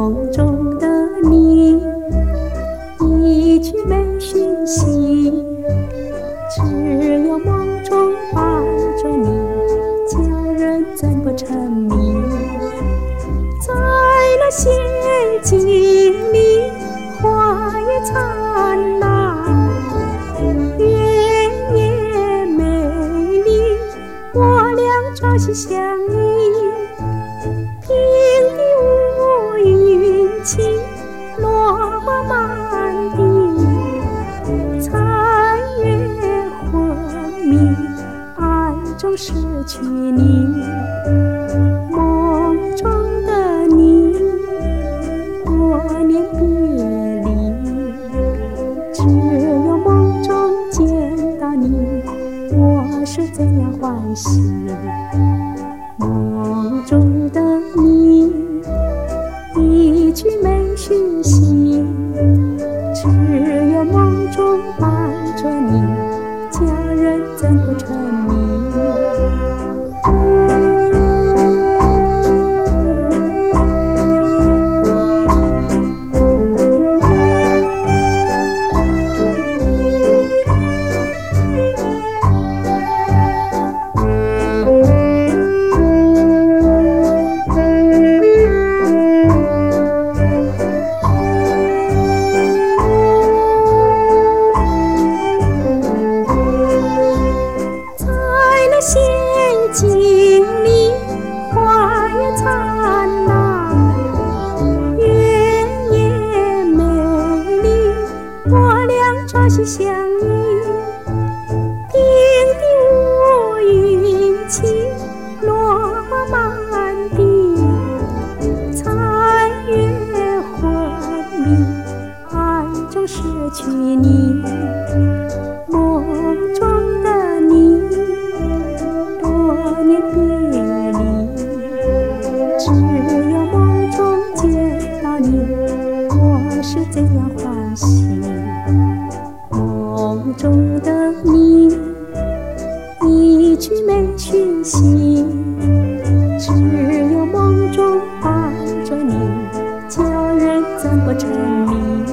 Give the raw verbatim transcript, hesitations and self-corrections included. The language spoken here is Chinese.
梦中的你，一去没讯息，只有梦中伴着你，叫人怎不沉迷？在那仙境里，花也灿烂，月也美丽，我俩朝夕相依。平地无云起，落花满地，残月昏迷，暗中失去你。梦中的你，多年别离，只有梦中见到你，我是怎样欢喜。梦中的你，一去没讯息，只有梦中伴着你，叫人怎不沉迷？仙境里，花也灿烂，月也美丽，我俩朝夕相依。平地无云起，落花满地，残月昏迷，暗中失去你。梦中的你，多年别离，只有梦中见到你，我是怎样欢喜。梦中的你，一去没讯息，只有梦中伴着你，叫人怎不沉迷？